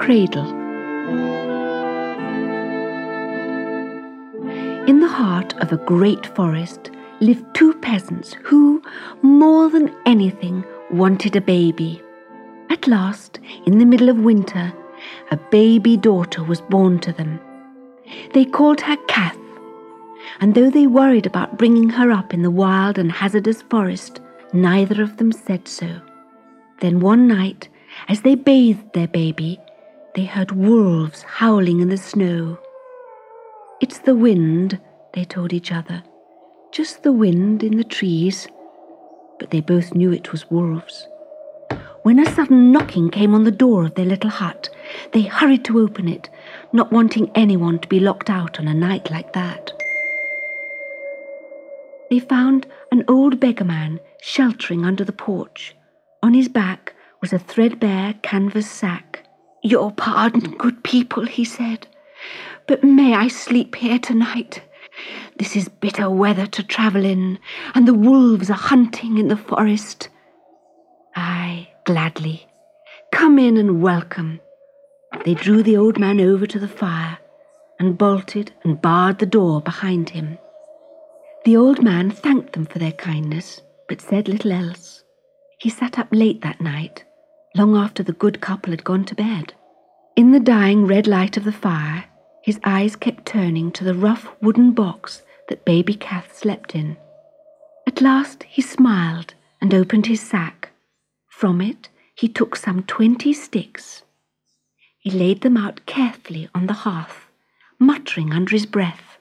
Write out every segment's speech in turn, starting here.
Cradle. In the heart of a great forest lived two peasants who, more than anything, wanted a baby. At last, in the middle of winter, a baby daughter was born to them. They called her Kath, and though they worried about bringing her up in the wild and hazardous forest, neither of them said so. Then one night, as they bathed their baby, they heard wolves howling in the snow. "It's the wind," they told each other, "just the wind in the trees." But they both knew it was wolves. When a sudden knocking came on the door of their little hut, they hurried to open it, not wanting anyone to be locked out on a night like that. They found an old beggarman sheltering under the porch. On his back was a threadbare canvas sack. "Your pardon, good people," he said, "but may I sleep here tonight? This is bitter weather to travel in, and the wolves are hunting in the forest." "Aye, gladly. Come in and welcome." They drew the old man over to the fire and bolted and barred the door behind him. The old man thanked them for their kindness, but said little else. He sat up late that night, long after the good couple had gone to bed. In the dying red light of the fire, his eyes kept turning to the rough wooden box that baby Kath slept in. At last he smiled and opened his sack. From it he took some 20 sticks. He laid them out carefully on the hearth, muttering under his breath.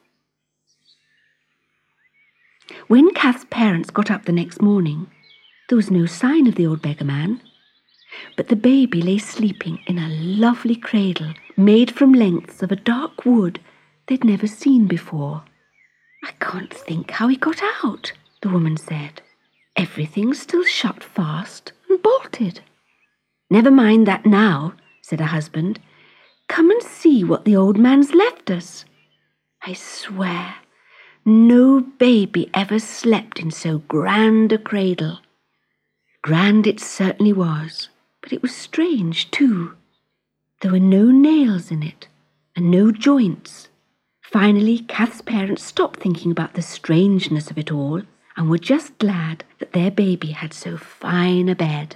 When Kath's parents got up the next morning, there was no sign of the old beggarman, but the baby lay sleeping in a lovely cradle made from lengths of a dark wood they'd never seen before. "I can't think how he got out," the woman said. "Everything's still shut fast and bolted." "Never mind that now," said her husband. "Come and see what the old man's left us. I swear, no baby ever slept in so grand a cradle." Grand it certainly was, but it was strange too. There were no nails in it, and no joints. Finally, Kath's parents stopped thinking about the strangeness of it all, and were just glad that their baby had so fine a bed.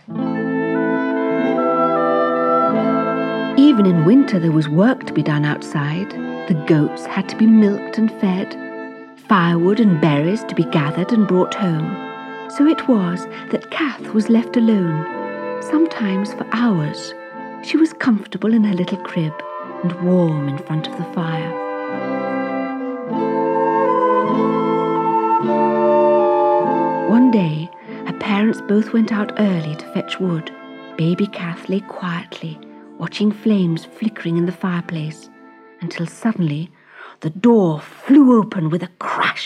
Even in winter there was work to be done outside. The goats had to be milked and fed, firewood and berries to be gathered and brought home. So it was that Kath was left alone, sometimes for hours. She was comfortable in her little crib and warm in front of the fire. One day, her parents both went out early to fetch wood. Baby Kath lay quietly, watching flames flickering in the fireplace, until suddenly the door flew open with a crash.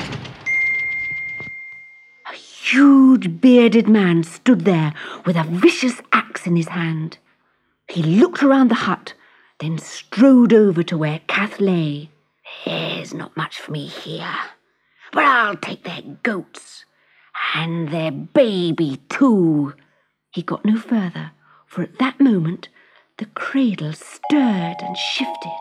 A huge bearded man stood there with a vicious axe in his hand. He looked around the hut, then strode over to where Kath lay. "There's not much for me here, but I'll take their goats, and their baby too." He got no further, for at that moment the cradle stirred and shifted.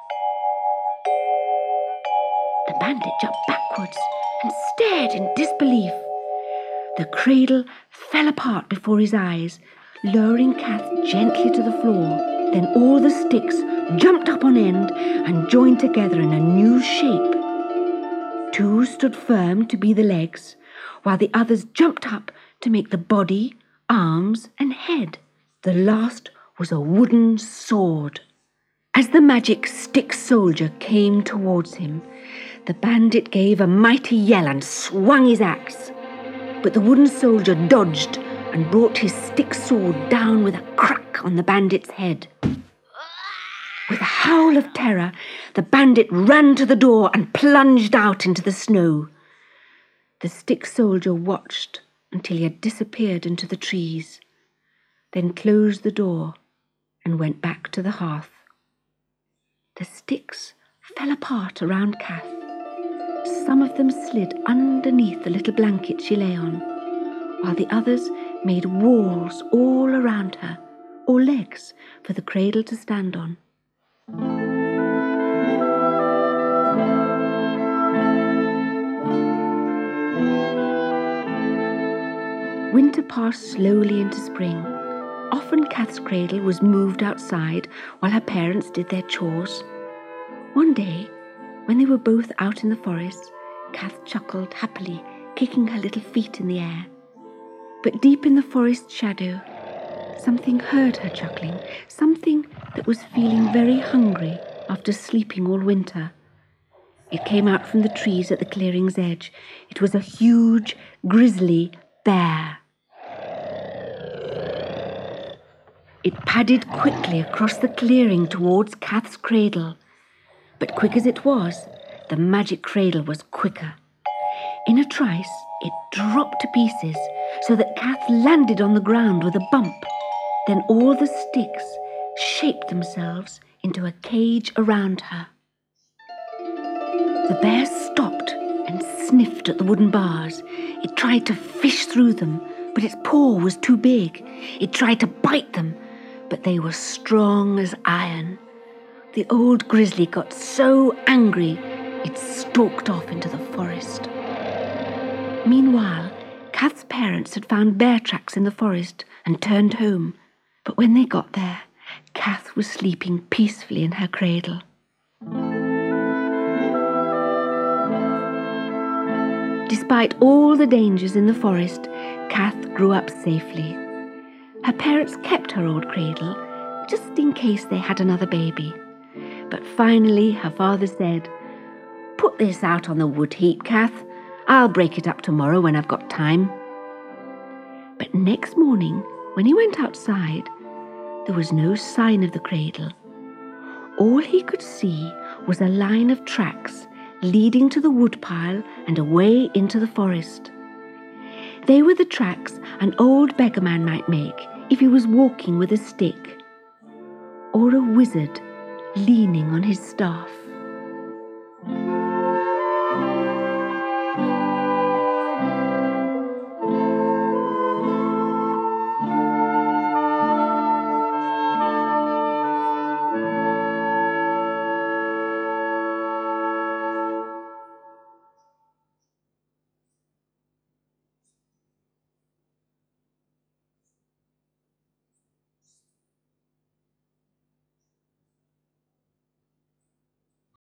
The bandit jumped backwards and stared in disbelief. The cradle fell apart before his eyes, lowering Kath gently to the floor. Then all the sticks jumped up on end and joined together in a new shape. 2 stood firm to be the legs, while the others jumped up to make the body, arms, and head. The last was a wooden sword. As the magic stick soldier came towards him, the bandit gave a mighty yell and swung his axe. But the wooden soldier dodged and brought his stick sword down with a crack on the bandit's head. With a howl of terror, the bandit ran to the door and plunged out into the snow. The stick soldier watched until he had disappeared into the trees, then closed the door and went back to the hearth. The sticks fell apart around Kath. Some of them slid underneath the little blanket she lay on, while the others made walls all around her, or legs for the cradle to stand on. Winter passed slowly into spring. Often Kath's cradle was moved outside while her parents did their chores. One day, when they were both out in the forest, Kath chuckled happily, kicking her little feet in the air. But deep in the forest shadow, something heard her chuckling, something that was feeling very hungry after sleeping all winter. It came out from the trees at the clearing's edge. It was a huge, grizzly bear. It padded quickly across the clearing towards Kath's cradle. But quick as it was, the magic cradle was quicker. In a trice, it dropped to pieces so that Kath landed on the ground with a bump. Then all the sticks shaped themselves into a cage around her. The bear stopped and sniffed at the wooden bars. It tried to fish through them, but its paw was too big. It tried to bite them, but they were strong as iron. The old grizzly got so angry, it stalked off into the forest. Meanwhile, Kath's parents had found bear tracks in the forest and turned home. But when they got there, Kath was sleeping peacefully in her cradle. Despite all the dangers in the forest, Kath grew up safely. Her parents kept her old cradle, just in case they had another baby. But finally, her father said, "Put this out on the wood heap, Kath. I'll break it up tomorrow when I've got time." But next morning, when he went outside, there was no sign of the cradle. All he could see was a line of tracks leading to the woodpile and away into the forest. They were the tracks an old beggarman might make if he was walking with a stick, or a wizard leaning on his staff.